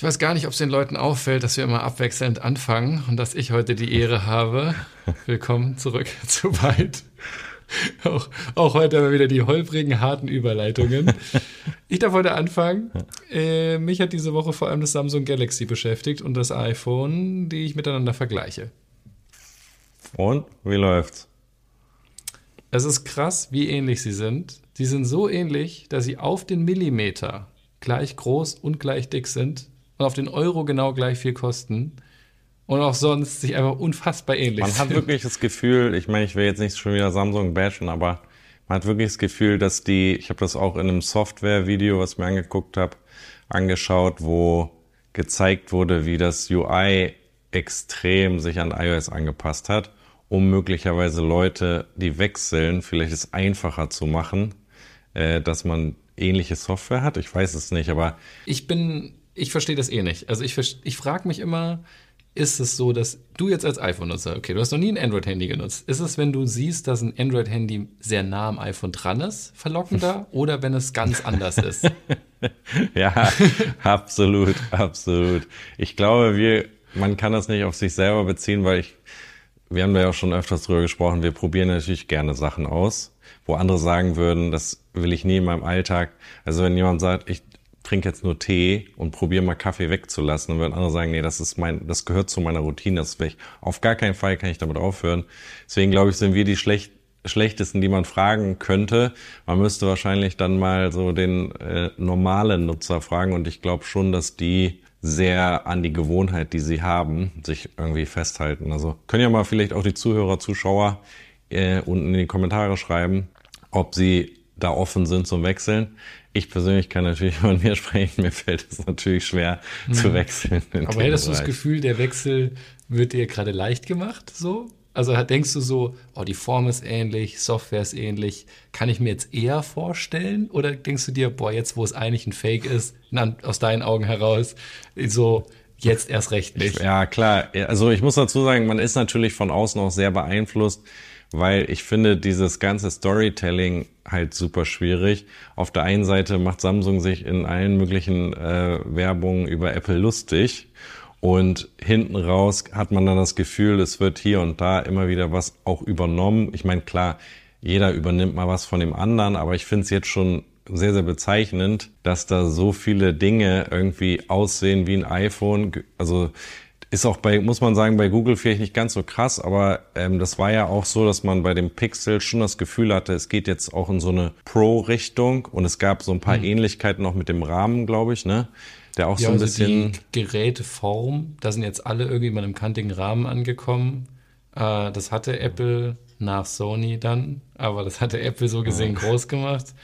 Ich weiß gar nicht, ob es den Leuten auffällt, dass wir immer abwechselnd anfangen und dass ich heute die Ehre habe. Willkommen zurück zu Byte. Auch heute haben wir wieder die holprigen, harten Überleitungen. Ich darf heute anfangen. Mich hat diese Woche vor allem das Samsung Galaxy beschäftigt und das iPhone, die ich miteinander vergleiche. Und? Wie läuft's? Es ist krass, wie ähnlich sie sind. Sie sind so ähnlich, dass sie auf den Millimeter gleich groß und gleich dick sind und auf den Euro genau gleich viel kosten. Und auch sonst sich einfach unfassbar ähnlich sind. Man hat wirklich das Gefühl, ich meine, ich will jetzt nicht schon wieder Samsung bashen, aber man hat wirklich das Gefühl, dass ich habe das auch in einem Software-Video, was ich mir angeguckt habe, angeschaut, wo gezeigt wurde, wie das UI extrem sich an iOS angepasst hat, um möglicherweise Leute, die wechseln, vielleicht es einfacher zu machen, dass man ähnliche Software hat. Ich weiß es nicht, aber Ich verstehe das eh nicht. Also ich frage mich immer, ist es so, dass du jetzt als iPhone-Nutzer, okay, du hast noch nie ein Android-Handy genutzt, ist es, wenn du siehst, dass ein Android-Handy sehr nah am iPhone dran ist, verlockender, oder wenn es ganz anders ist? ja, absolut, absolut. Ich glaube, man kann das nicht auf sich selber beziehen, weil wir haben da ja auch schon öfters drüber gesprochen, wir probieren natürlich gerne Sachen aus, wo andere sagen würden, das will ich nie in meinem Alltag. Also wenn jemand sagt, ich trinke jetzt nur Tee und probiere mal Kaffee wegzulassen, dann würden andere sagen, nee, das gehört zu meiner Routine, auf gar keinen Fall kann ich damit aufhören. Deswegen glaube ich, sind wir die schlechtesten, die man fragen könnte. Man müsste wahrscheinlich dann mal so den normalen Nutzer fragen, und ich glaube schon, dass die sehr an die Gewohnheit, die sie haben, sich irgendwie festhalten. Also können ja mal vielleicht auch die Zuhörer, Zuschauer unten in die Kommentare schreiben, ob sie da offen sind zum Wechseln. Ich persönlich kann natürlich von mir sprechen, mir fällt es natürlich schwer zu wechseln. Aber hättest du das Gefühl, der Wechsel wird dir gerade leicht gemacht, so? Also denkst du so, oh, die Form ist ähnlich, Software ist ähnlich, kann ich mir jetzt eher vorstellen? Oder denkst du dir, boah, jetzt, wo es eigentlich ein Fake ist, aus deinen Augen heraus, so, jetzt erst recht nicht? Ja, klar. Also ich muss dazu sagen, man ist natürlich von außen auch sehr beeinflusst, weil ich finde dieses ganze Storytelling halt super schwierig. Auf der einen Seite macht Samsung sich in allen möglichen Werbungen über Apple lustig, und hinten raus hat man dann das Gefühl, es wird hier und da immer wieder was auch übernommen. Ich meine, klar, jeder übernimmt mal was von dem anderen, aber ich finde es jetzt schon sehr, sehr bezeichnend, dass da so viele Dinge irgendwie aussehen wie ein iPhone. Also ist auch muss man sagen, bei Google vielleicht nicht ganz so krass, aber das war ja auch so, dass man bei dem Pixel schon das Gefühl hatte, es geht jetzt auch in so eine Pro-Richtung, und es gab so ein paar Ähnlichkeiten auch mit dem Rahmen, glaube ich, ne? Der auch so ein bisschen. Die Geräteform, da sind jetzt alle irgendwie mit einem kantigen Rahmen angekommen. Das hatte Apple nach Sony dann, aber das hatte Apple so gesehen groß gemacht.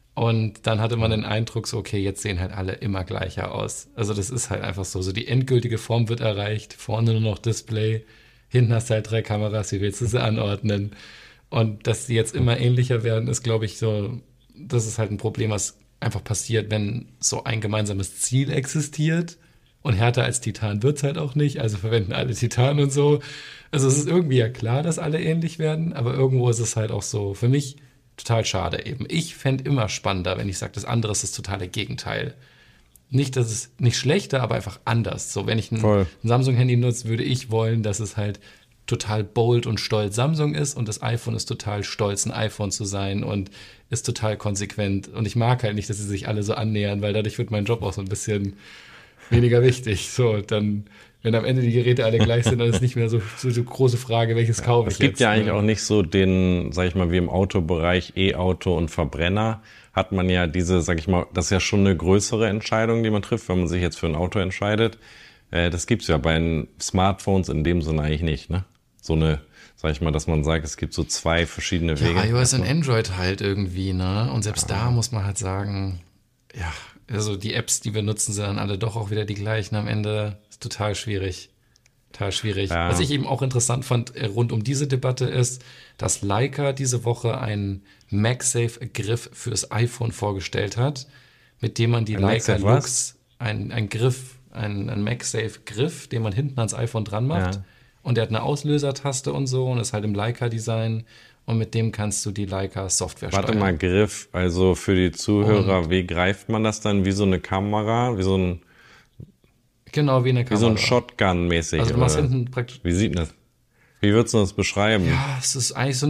Und dann hatte man den Eindruck, so, okay, jetzt sehen halt alle immer gleicher aus. Also das ist halt einfach so. So die endgültige Form wird erreicht, vorne nur noch Display, hinten hast du halt 3 Kameras, wie willst du sie anordnen? Und dass sie jetzt immer ähnlicher werden, ist, glaube ich, so, das ist halt ein Problem, was einfach passiert, wenn so ein gemeinsames Ziel existiert. Und härter als Titan wird's halt auch nicht, also verwenden alle Titan und so. Also es ist irgendwie ja klar, dass alle ähnlich werden, aber irgendwo ist es halt auch so, für mich total schade eben. Ich fände immer spannender, wenn ich sage, das andere ist das totale Gegenteil. Nicht, dass es nicht schlechter, aber einfach anders. So, wenn ich ein Samsung-Handy nutze, würde ich wollen, dass es halt total bold und stolz Samsung ist, und das iPhone ist total stolz, ein iPhone zu sein, und ist total konsequent. Und ich mag halt nicht, dass sie sich alle so annähern, weil dadurch wird mein Job auch so ein bisschen weniger wichtig. So, dann, wenn am Ende die Geräte alle gleich sind, dann ist nicht mehr so große Frage, welches kaufe ich jetzt. Es gibt ja eigentlich auch nicht so den, sag ich mal, wie im Autobereich, E-Auto und Verbrenner, hat man ja diese, sag ich mal, das ist ja schon eine größere Entscheidung, die man trifft, wenn man sich jetzt für ein Auto entscheidet. Das gibt's ja bei den Smartphones in dem Sinne eigentlich nicht, ne? So eine, sag ich mal, dass man sagt, es gibt so 2 verschiedene Wege. Ja, iOS und Android halt irgendwie, ne? Und selbst da muss man halt sagen, ja, also die Apps, die wir nutzen, sind dann alle doch auch wieder die gleichen am Ende. Ist total schwierig. Total schwierig. Ja. Was ich eben auch interessant fand rund um diese Debatte ist, dass Leica diese Woche einen MagSafe-Griff fürs iPhone vorgestellt hat, mit dem man die Leica Lux, ein Griff, ein MagSafe-Griff, den man hinten ans iPhone dran macht. Ja. Und der hat eine Auslösertaste und so und ist halt im Leica-Design. Und mit dem kannst du die Leica-Software steuern. Warte mal, Griff, also für die Zuhörer, wie greift man das dann? Wie so eine Kamera? Wie so ein... Genau, wie eine Wie so Kamera. ein Shotgun-mäßig. Also du machst oder? hinten praktisch. Wie sieht das? Wie würdest du das beschreiben? Ja, es ist eigentlich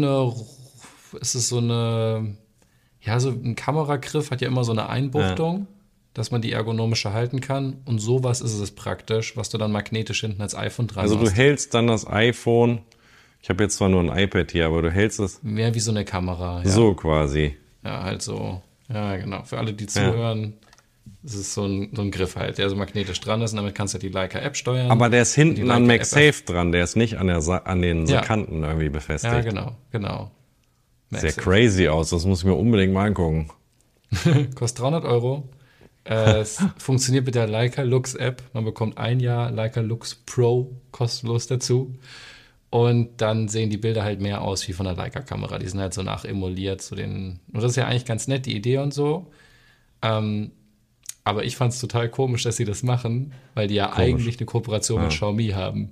ja, so ein Kameragriff hat ja immer so eine Einbuchtung, dass man die ergonomischer halten kann. Und sowas ist es praktisch, was du dann magnetisch hinten als iPhone dran Also du machst. hältst dann das iPhone, ich habe jetzt zwar nur ein iPad hier, aber du hältst es Mehr wie so eine Kamera. Ja. so quasi. Ja, halt so. Ja, genau. Für alle, die zuhören, es ist so ein Griff halt, der so magnetisch dran ist und damit kannst du die Leica-App steuern. Aber der ist Die hinten an Leica-App MagSafe dran, der ist nicht an den Ja. Kanten irgendwie befestigt. Ja, genau. Sehr MagSafe. crazy aus, das muss ich mir unbedingt mal angucken. Kostet 300 Euro. Es funktioniert mit der Leica Lux App. Man bekommt ein Jahr Leica Lux Pro kostenlos dazu. Und dann sehen die Bilder halt mehr aus wie von der Leica-Kamera. Die sind halt so nachemuliert zu den. Und das ist ja eigentlich ganz nett, die Idee und so. Aber ich fand es total komisch, dass sie das machen, weil die ja eigentlich eine Kooperation mit Xiaomi haben.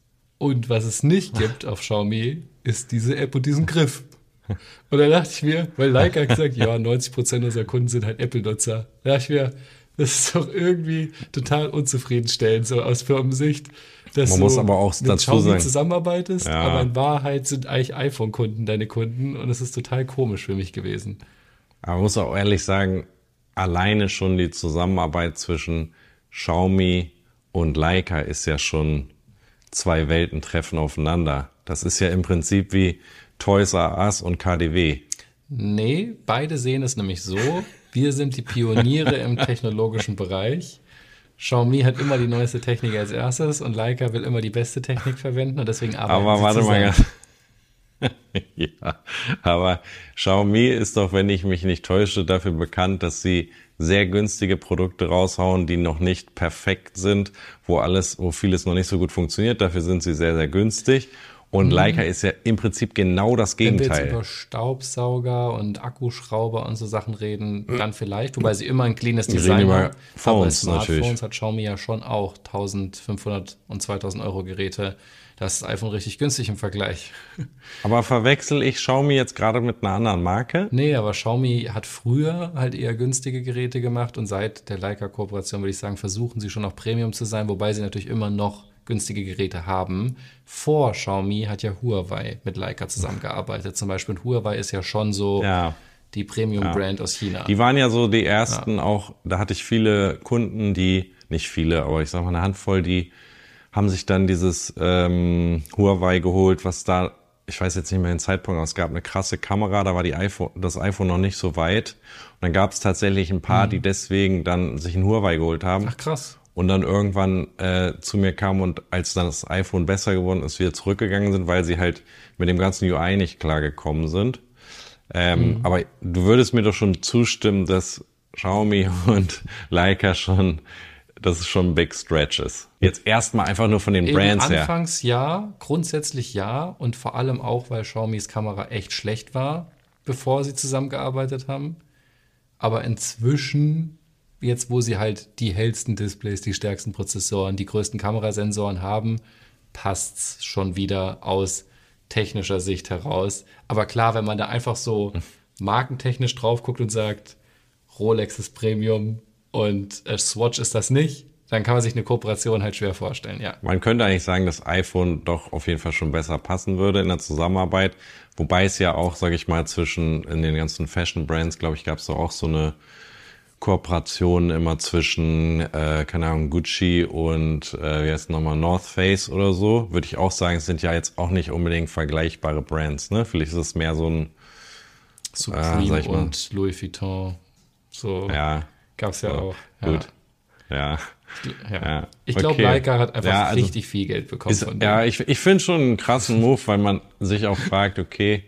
Und was es nicht gibt auf Xiaomi, ist diese App und diesen Griff. Und da dachte ich mir, weil Leica hat gesagt, ja, 90% unserer Kunden sind halt Apple-Nutzer. Da dachte ich mir, das ist doch irgendwie total unzufriedenstellend, so aus Firmensicht, dass Man du muss aber auch mit dazu Xiaomi sagen- zusammenarbeitest, Ja. aber in Wahrheit sind eigentlich iPhone-Kunden deine Kunden und es ist total komisch für mich gewesen. Aber man muss auch ehrlich sagen, alleine schon die Zusammenarbeit zwischen Xiaomi und Leica ist ja schon zwei Welten treffen aufeinander. Das ist ja im Prinzip wie Toys R Us und KaDeWe. Nee, beide sehen es nämlich so, wir sind die Pioniere im technologischen Bereich. Xiaomi hat immer die neueste Technik als erstes und Leica will immer die beste Technik verwenden und deswegen arbeiten Aber sie warte mal zusammen. ganz. Ja, aber Xiaomi ist doch, wenn ich mich nicht täusche, dafür bekannt, dass sie sehr günstige Produkte raushauen, die noch nicht perfekt sind, wo vieles noch nicht so gut funktioniert. Dafür sind sie sehr, sehr günstig. Und Leica ist ja im Prinzip genau das Wenn wir jetzt Gegenteil. über Staubsauger und Akkuschrauber und so Sachen reden, dann vielleicht, wobei sie immer ein cleanes Design reden über haben. Aber Phones Smartphones natürlich. hat Xiaomi ja schon auch 1500 und 2000 Euro Geräte. Das ist das iPhone richtig günstig im Vergleich. Aber verwechsel ich Xiaomi jetzt gerade mit einer anderen Marke? Nee, aber Xiaomi hat früher halt eher günstige Geräte gemacht und seit der Leica-Kooperation würde ich sagen, versuchen sie schon auch Premium zu sein, wobei sie natürlich immer noch günstige Geräte haben. Vor Xiaomi hat ja Huawei mit Leica zusammengearbeitet zum Beispiel. Und Huawei ist ja schon so Ja. die Premium-Brand aus China. Die waren ja so die ersten auch, da hatte ich viele Kunden, nicht viele, aber ich sag mal eine Handvoll, die haben sich dann dieses Huawei geholt, was da, ich weiß jetzt nicht mehr den Zeitpunkt, aber es gab eine krasse Kamera, da war das iPhone noch nicht so weit. Und dann gab es tatsächlich ein paar, die deswegen dann sich ein Huawei geholt haben. Ach krass. Und dann irgendwann zu mir kamen und als dann das iPhone besser geworden ist, wieder zurückgegangen sind, weil sie halt mit dem ganzen UI nicht klargekommen sind. Aber du würdest mir doch schon zustimmen, dass Xiaomi und Leica dass es schon ein Big Stretch ist. Jetzt erstmal einfach nur von den Eben Brands her. anfangs ja, grundsätzlich ja und vor allem auch, weil Xiaomis Kamera echt schlecht war, bevor sie zusammengearbeitet haben. Aber inzwischen, jetzt wo sie halt die hellsten Displays, die stärksten Prozessoren, die größten Kamerasensoren haben, passt's schon wieder aus technischer Sicht heraus. Aber klar, wenn man da einfach so markentechnisch drauf guckt und sagt, Rolex ist Premium und Swatch ist das nicht, dann kann man sich eine Kooperation halt schwer vorstellen, ja. Man könnte eigentlich sagen, dass iPhone doch auf jeden Fall schon besser passen würde in der Zusammenarbeit. Wobei es ja auch, sage ich mal, in den ganzen Fashion-Brands, glaube ich, gab es doch auch so eine Kooperation immer zwischen, keine Ahnung, Gucci und, wie heißt es nochmal, North Face oder so. Würde ich auch sagen, es sind ja jetzt auch nicht unbedingt vergleichbare Brands, ne? Vielleicht ist es mehr so ein, Supreme sag ich mal. und Louis Vuitton, so ja, gab's ja auch. Ja. gut, ja. Ja. Ich glaube, okay. Leica hat einfach Ja, also richtig viel Geld bekommen von denen. Ja, ich finde schon einen krassen Move, weil man sich auch fragt, okay,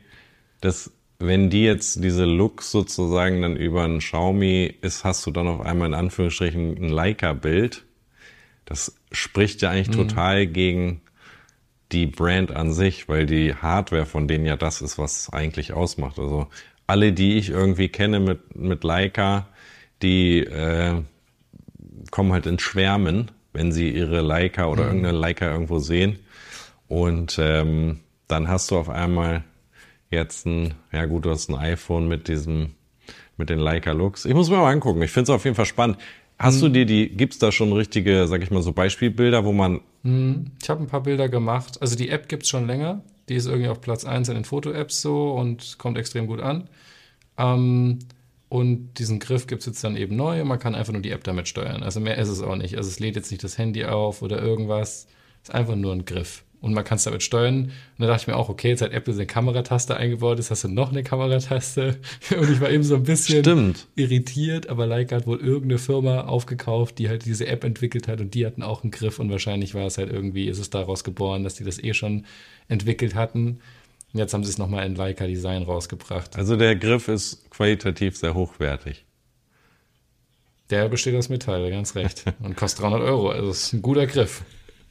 wenn die jetzt diese Looks sozusagen dann über ein Xiaomi ist, hast du dann auf einmal in Anführungsstrichen ein Leica-Bild. Das spricht ja eigentlich total gegen die Brand an sich, weil die Hardware von denen ja das ist, was es eigentlich ausmacht. Also alle, die ich irgendwie kenne mit Leica, die kommen halt ins Schwärmen, wenn sie ihre Leica oder irgendeine Leica irgendwo sehen. Und dann hast du auf einmal jetzt du hast ein iPhone mit den Leica Lux. Ich muss mir mal angucken. Ich finde es auf jeden Fall spannend. Gibt's da schon richtige, sag ich mal, so Beispielbilder, wo man... Ich habe ein paar Bilder gemacht. Also die App gibt's schon länger. Die ist irgendwie auf Platz 1 in den Foto-Apps so und kommt extrem gut an. Und diesen Griff gibt's jetzt dann eben neu und man kann einfach nur die App damit steuern. Also mehr ist es auch nicht. Also es lädt jetzt nicht das Handy auf oder irgendwas. Es ist einfach nur ein Griff. Und man kann es damit steuern. Und da dachte ich mir auch, okay, jetzt hat Apple eine Kamerataste eingebaut, jetzt hast du noch eine Kamerataste. Und ich war eben so ein bisschen irritiert, aber Leica hat wohl irgendeine Firma aufgekauft, die halt diese App entwickelt hat und die hatten auch einen Griff und wahrscheinlich war es halt irgendwie, ist es daraus geboren, dass die das schon entwickelt hatten. Und jetzt haben sie es nochmal in Leica Design rausgebracht. Also der Griff ist qualitativ sehr hochwertig. Der besteht aus Metall, ganz recht. Und kostet 300 €, also ist ein guter Griff.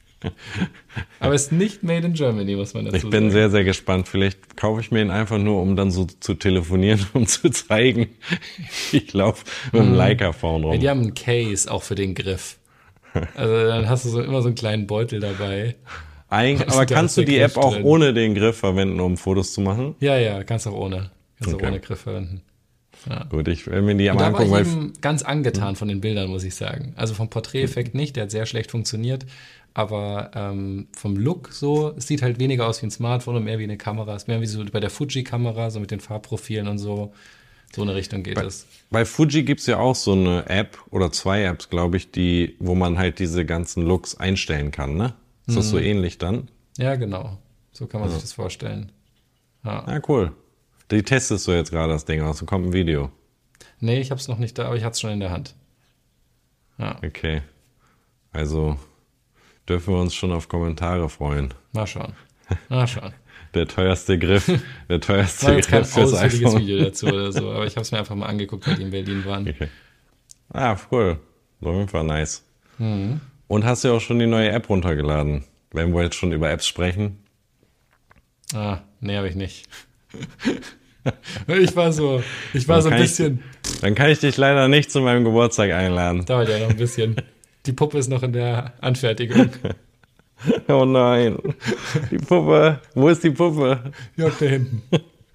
Aber es ist nicht made in Germany, muss man dazu sagen. Ich bin sehr, sehr gespannt. Vielleicht kaufe ich mir ihn einfach nur, um dann so zu telefonieren, um zu zeigen, ich laufe mit dem Leica-Phone rum. Ja, die haben einen Case auch für den Griff. Also dann hast du immer so einen kleinen Beutel dabei. Aber kannst du die App auch ohne den Griff verwenden, um Fotos zu machen? Ja, kannst auch ohne. Kannst auch ohne Griff verwenden. Ja. Gut, ich will mir die am angucken. Da war ich weil eben ganz angetan von den Bildern, muss ich sagen. Also vom Porträteffekt nicht, der hat sehr schlecht funktioniert. Aber vom Look so, es sieht halt weniger aus wie ein Smartphone und mehr wie eine Kamera. Es ist mehr wie so bei der Fuji-Kamera, so mit den Farbprofilen und so. So eine Richtung geht es. Bei Fuji gibt's ja auch so eine App oder 2 Apps, glaube ich, wo man halt diese ganzen Looks einstellen kann, ne? Ist das so ähnlich dann? Ja, genau. So kann man sich das vorstellen. Ja, cool. Die testest du jetzt gerade das Ding aus und kommt ein Video. Nee, ich hab's noch nicht da, aber ich hatte es schon in der Hand. Ja. Okay. Also dürfen wir uns schon auf Kommentare freuen. Mal schauen. Der teuerste Griff, fürs ausführliches iPhone. Video dazu oder so, aber ich habe es mir einfach mal angeguckt, weil die in Berlin waren. Okay. Cool. Auf jeden Fall nice. Und hast du auch schon die neue App runtergeladen? Wenn wir jetzt schon über Apps sprechen. Nee, habe ich nicht. Ich war so ein bisschen... Dann kann ich dich leider nicht zu meinem Geburtstag einladen. Dauert ja noch ein bisschen. Die Puppe ist noch in der Anfertigung. Oh nein. Die Puppe. Wo ist die Puppe? Ja, da hinten.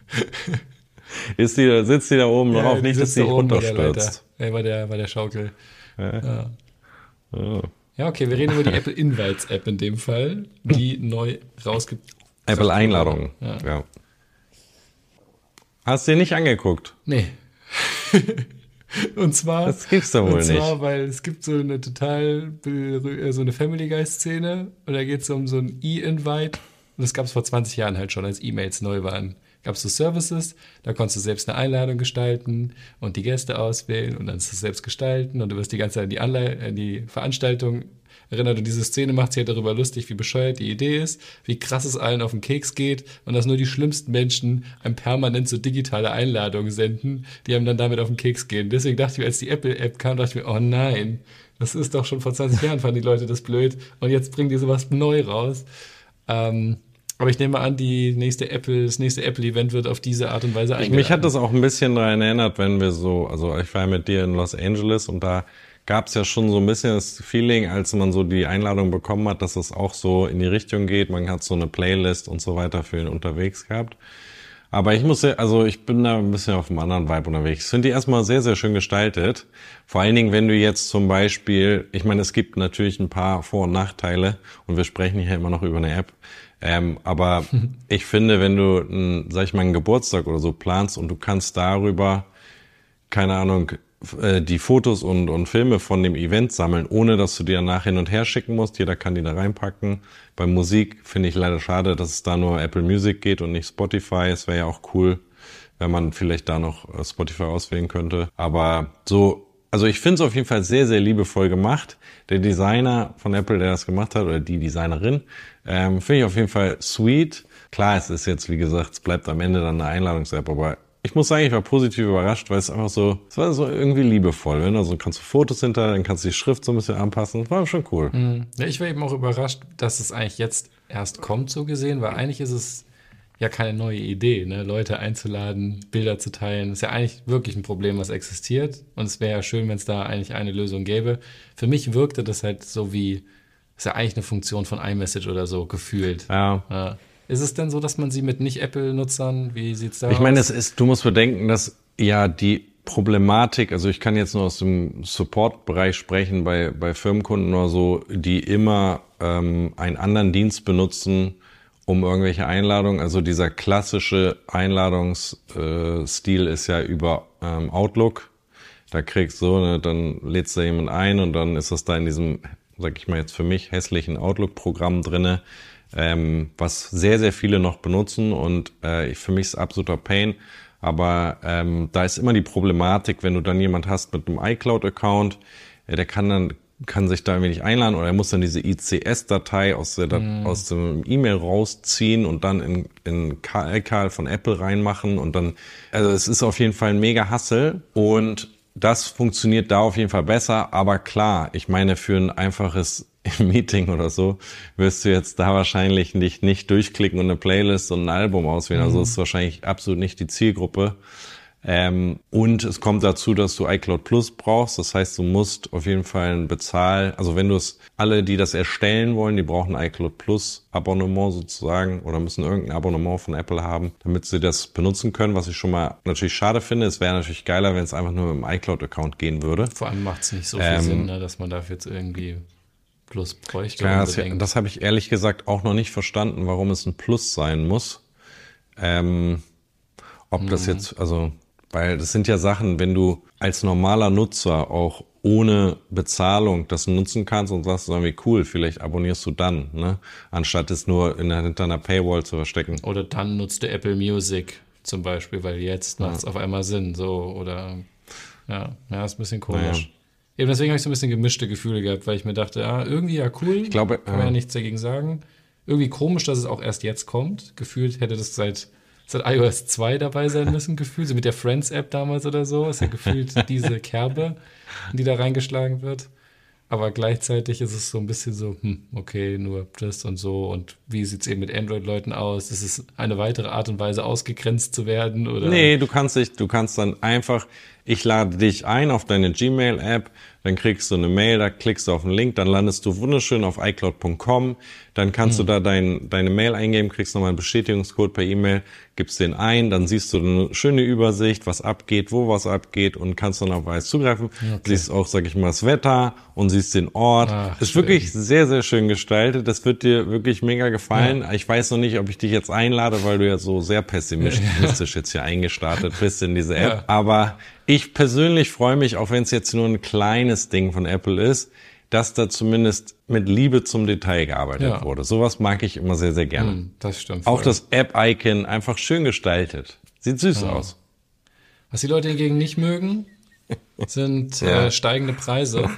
Sitzt die da oben drauf? Nicht, dass sie runterstürzt. Bei der Schaukel. Ja. Ja, okay, wir reden über die Apple Invites App in dem Fall, die neu rausgebracht wurde. Apple Einladungen. Ja. Hast du dir nicht angeguckt? Nee. Und zwar, das gibt's doch wohl nicht. Weil es gibt so eine so eine Family Guy Szene und da geht es um so ein E-Invite und das gab es vor 20 Jahren halt schon, als E-Mails neu waren. Gab es so Services, da konntest du selbst eine Einladung gestalten und die Gäste auswählen und dann ist es selbst gestalten und du wirst die ganze Zeit an die Veranstaltung erinnert und diese Szene macht sich halt darüber lustig, wie bescheuert die Idee ist, wie krass es allen auf den Keks geht und dass nur die schlimmsten Menschen einem permanent so digitale Einladungen senden, die einem dann damit auf den Keks gehen. Deswegen dachte ich mir, als die Apple-App kam, dachte ich mir, oh nein, das ist doch schon vor 20 Jahren, fanden die Leute das blöd und jetzt bringen die sowas neu raus. Aber ich nehme an, das nächste Apple-Event wird auf diese Art und Weise eingeladen. Mich hat das auch ein bisschen daran erinnert, wenn wir ich war mit dir in Los Angeles und da gab es ja schon so ein bisschen das Feeling, als man so die Einladung bekommen hat, dass es auch so in die Richtung geht. Man hat so eine Playlist und so weiter für ihn unterwegs gehabt. Aber ich bin da ein bisschen auf einem anderen Vibe unterwegs. Ich finde die erstmal sehr, sehr schön gestaltet. Vor allen Dingen, wenn du jetzt zum Beispiel, ich meine, es gibt natürlich ein paar Vor- und Nachteile und wir sprechen hier immer noch über eine App. Aber ich finde, wenn du einen Geburtstag oder so planst und du kannst darüber, keine Ahnung, die Fotos und Filme von dem Event sammeln, ohne dass du die danach hin und her schicken musst. Jeder kann die da reinpacken. Bei Musik finde ich leider schade, dass es da nur Apple Music geht und nicht Spotify. Es wäre ja auch cool, wenn man vielleicht da noch Spotify auswählen könnte. Aber also ich finde es auf jeden Fall sehr, sehr liebevoll gemacht. Der Designer von Apple, der das gemacht hat, oder die Designerin, finde ich auf jeden Fall sweet. Klar, es ist jetzt, wie gesagt, es bleibt am Ende dann eine Einladungs-App, aber ich muss sagen, ich war positiv überrascht, weil es war so irgendwie liebevoll. Wenn also kannst du Fotos hinter, dann kannst du die Schrift so ein bisschen anpassen. War schon cool. Ja, ich war eben auch überrascht, dass es eigentlich jetzt erst kommt, so gesehen, weil eigentlich ist es ja keine neue Idee, ne? Leute einzuladen, Bilder zu teilen. Das ist ja eigentlich wirklich ein Problem, was existiert. Und es wäre ja schön, wenn es da eigentlich eine Lösung gäbe. Für mich wirkte das halt so wie, ist ja eigentlich eine Funktion von iMessage oder so, gefühlt. Ja. Ist es denn so, dass man sie mit Nicht-Apple-Nutzern, wie sieht's da aus? Ich meine, du musst bedenken, dass ja Problematik, also ich kann jetzt nur aus dem Support-Bereich sprechen, bei Firmenkunden oder so, die immer einen anderen Dienst benutzen, um irgendwelche Einladungen, also dieser klassische Einladungsstil ist ja über Outlook. Da kriegst du, ne, dann lädst du jemand ein und dann ist das da in diesem, sag ich mal jetzt für mich, hässlichen Outlook-Programm drinne, was sehr, sehr viele noch benutzen und für mich ist es absoluter Pain. Aber da ist immer die Problematik, wenn du dann jemand hast mit einem iCloud-Account, der kann sich da ein wenig einladen oder er muss dann diese ICS-Datei aus dem E-Mail rausziehen und dann in iCal von Apple reinmachen und dann, also es ist auf jeden Fall ein mega Hassel und das funktioniert da auf jeden Fall besser, aber klar, ich meine für ein einfaches Meeting oder so wirst du jetzt da wahrscheinlich nicht durchklicken und eine Playlist und ein Album auswählen, also ist wahrscheinlich absolut nicht die Zielgruppe. Und es kommt dazu, dass du iCloud Plus brauchst. Das heißt, du musst auf jeden Fall also wenn du es, alle, die das erstellen wollen, die brauchen ein iCloud Plus Abonnement sozusagen oder müssen irgendein Abonnement von Apple haben, damit sie das benutzen können, was ich schon mal natürlich schade finde. Es wäre natürlich geiler, wenn es einfach nur mit dem iCloud-Account gehen würde. Vor allem macht es nicht so viel Sinn, ne, dass man dafür jetzt irgendwie Plus bräuchte. Ja, das habe ich ehrlich gesagt auch noch nicht verstanden, warum es ein Plus sein muss. Ob das jetzt, also weil das sind ja Sachen, wenn du als normaler Nutzer auch ohne Bezahlung das nutzen kannst und sagst irgendwie cool, vielleicht abonnierst du dann, ne? Anstatt es nur hinter einer Paywall zu verstecken. Oder dann nutzt du Apple Music zum Beispiel, weil jetzt macht es auf einmal Sinn, so, oder, ja, ist ein bisschen komisch. Naja. Eben deswegen habe ich so ein bisschen gemischte Gefühle gehabt, weil ich mir dachte, irgendwie ja cool, ich glaube, kann man ja nichts dagegen sagen. Irgendwie komisch, dass es auch erst jetzt kommt. Gefühlt hätte das seit iOS 2 dabei sein müssen, gefühlt. So mit der Friends-App damals oder so. Ist ja gefühlt diese Kerbe, die da reingeschlagen wird. Aber gleichzeitig ist es so ein bisschen so, okay, nur das und so. Und wie sieht es eben mit Android-Leuten aus? Ist es eine weitere Art und Weise, ausgegrenzt zu werden? Oder? Nee, du kannst dann einfach, ich lade dich ein auf deine Gmail-App, dann kriegst du eine Mail, da klickst du auf den Link, dann landest du wunderschön auf iCloud.com, dann kannst du da deine Mail eingeben, kriegst nochmal einen Bestätigungscode per E-Mail, gibst den ein, dann siehst du eine schöne Übersicht, was abgeht, wo was abgeht und kannst dann auf alles zugreifen. Okay. Siehst auch, sag ich mal, das Wetter und siehst den Ort. Ist schön. Wirklich sehr, sehr schön gestaltet. Das wird dir wirklich mega gefallen. Ja. Ich weiß noch nicht, ob ich dich jetzt einlade, weil du ja so sehr pessimistisch jetzt hier eingestartet bist in diese App. Ja. Aber ich persönlich freue mich, auch wenn es jetzt nur ein kleines Ding von Apple ist, dass da zumindest mit Liebe zum Detail gearbeitet wurde. Sowas mag ich immer sehr, sehr gerne. Das stimmt. Auch das App-Icon einfach schön gestaltet. Sieht süß aus. Was die Leute hingegen nicht mögen, sind steigende Preise.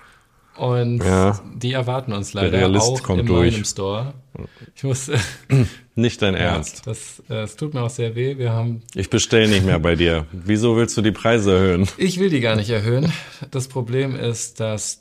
Und die erwarten uns leider auch in meinem Store. Ich muss nicht dein Ernst. Das tut mir auch sehr weh. Ich bestelle nicht mehr bei dir. Wieso willst du die Preise erhöhen? Ich will die gar nicht erhöhen. Das Problem ist, dass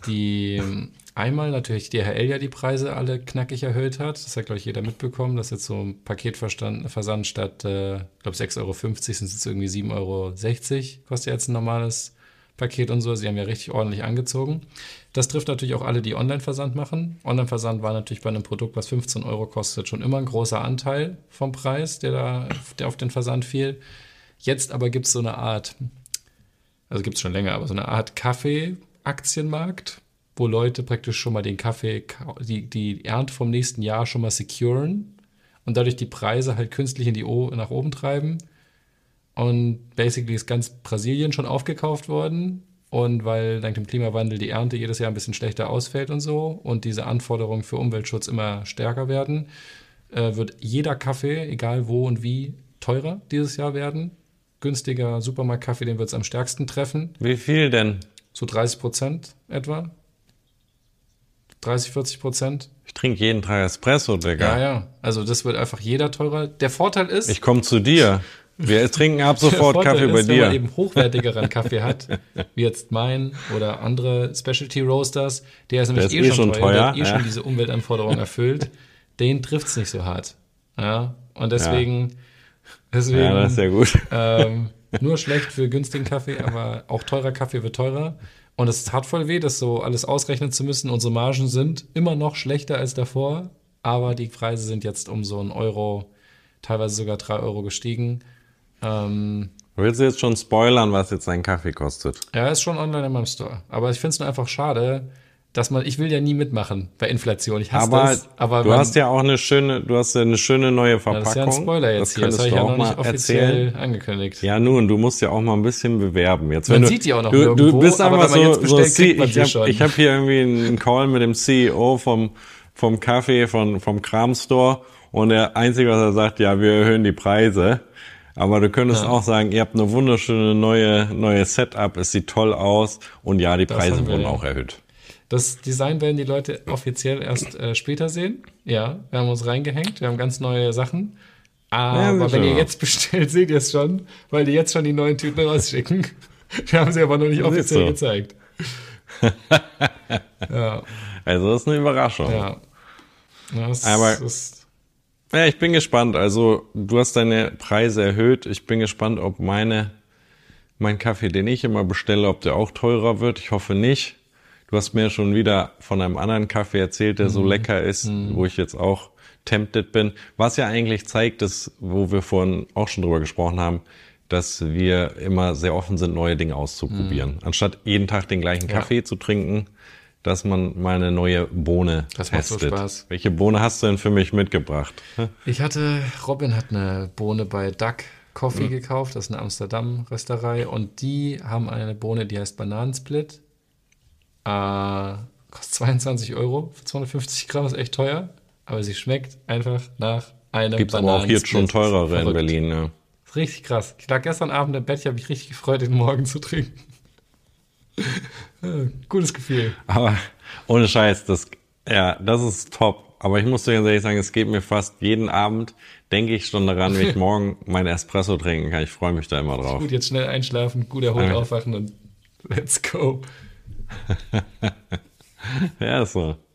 einmal natürlich DHL ja die Preise alle knackig erhöht hat. Das hat, glaube ich, jeder mitbekommen, dass jetzt so ein Paketversand statt, glaube 6,50 Euro sind es jetzt irgendwie 7,60 Euro. Kostet ja jetzt ein normales Paket und so. Sie haben ja richtig ordentlich angezogen. Das trifft natürlich auch alle, die Online-Versand machen. Online-Versand war natürlich bei einem Produkt, was 15 Euro kostet, schon immer ein großer Anteil vom Preis, der auf den Versand fiel. Jetzt aber gibt es so eine Art, also gibt es schon länger, aber so eine Art Kaffee-Aktienmarkt, wo Leute praktisch schon mal den Kaffee, die Ernte vom nächsten Jahr schon mal securen und dadurch die Preise halt künstlich nach oben treiben. Und basically ist ganz Brasilien schon aufgekauft worden. Und weil dank dem Klimawandel die Ernte jedes Jahr ein bisschen schlechter ausfällt und so und diese Anforderungen für Umweltschutz immer stärker werden, wird jeder Kaffee, egal wo und wie, teurer dieses Jahr werden. Günstiger Supermarktkaffee, den wird es am stärksten treffen. Wie viel denn? So 30% etwa. 30-40%. Ich trinke jeden Tag Espresso, Digga. Ja. Also das wird einfach jeder teurer. Der Vorteil ist... Ich komme zu dir. Wir trinken ab sofort Kaffee bei dir. Wenn man eben hochwertigeren Kaffee hat, wie jetzt mein oder andere Specialty Roasters, der ist nämlich schon teuer, der hat schon diese Umweltanforderungen erfüllt, den trifft's nicht so hart. Ja, und deswegen das ist ja gut. Nur schlecht für günstigen Kaffee, aber auch teurer Kaffee wird teurer. Und es tat voll weh, das so alles ausrechnen zu müssen. Unsere Margen sind immer noch schlechter als davor, aber die Preise sind jetzt um so 1 Euro, teilweise sogar 3 Euro gestiegen. Willst du jetzt schon spoilern, was jetzt dein Kaffee kostet? Ja, ist schon online in meinem Store. Aber ich finde es nur einfach schade, dass ich will ja nie mitmachen bei Inflation. Ich hasse das. Aber du hast ja auch eine schöne neue Verpackung. Das ist ja ein Spoiler jetzt hier. Das habe ich ja noch nicht offiziell angekündigt. Ja, nun, du musst ja auch mal ein bisschen bewerben. Jetzt, man sieht die auch noch nirgendwo, du bist einfach aber wenn man jetzt bestellt, kriegt man sie schon. Ich habe hier irgendwie einen Call mit dem CEO vom Kaffee, vom Kramstore und der Einzige, was er sagt, ja, wir erhöhen die Preise. Aber du könntest auch sagen, ihr habt eine wunderschöne neue Setup, es sieht toll aus und ja, die Preise wurden auch erhöht. Das Design werden die Leute offiziell erst später sehen. Ja, wir haben uns reingehängt, wir haben ganz neue Sachen. Aber wenn ihr jetzt bestellt, seht ihr es schon, weil die jetzt schon die neuen Tüten rausschicken. Wir haben sie aber noch nicht offiziell gezeigt. Ja. Also das ist eine Überraschung. Ja. Ja, ich bin gespannt. Also du hast deine Preise erhöht. Ich bin gespannt, ob mein Kaffee, den ich immer bestelle, ob der auch teurer wird. Ich hoffe nicht. Du hast mir schon wieder von einem anderen Kaffee erzählt, der so lecker ist, wo ich jetzt auch tempted bin. Was ja eigentlich zeigt, dass, wo wir vorhin auch schon drüber gesprochen haben, dass wir immer sehr offen sind, neue Dinge auszuprobieren. Anstatt jeden Tag den gleichen Kaffee zu trinken, dass man mal eine neue Bohne testet. Das macht so Spaß. Welche Bohne hast du denn für mich mitgebracht? Robin hat eine Bohne bei Duck Coffee gekauft, das ist eine Amsterdam-Rösterei und die haben eine Bohne, die heißt Bananensplit. Kostet 22 € für 250 Gramm, ist echt teuer, aber sie schmeckt einfach nach einem Bananensplit. Gibt's aber auch jetzt schon teurere in Berlin, ja. Ist richtig krass. Ich lag gestern Abend im Bett, ich habe mich richtig gefreut, den Morgen zu trinken. Gutes Gefühl. Aber ohne Scheiß, das ist top. Aber ich muss dir ganz ehrlich sagen, es geht mir fast jeden Abend, denke ich schon daran, wie ich morgen meinen Espresso trinken kann. Ich freue mich da immer drauf. Gut, jetzt schnell einschlafen, gut erholt aufwachen und let's go. Ja, ist so.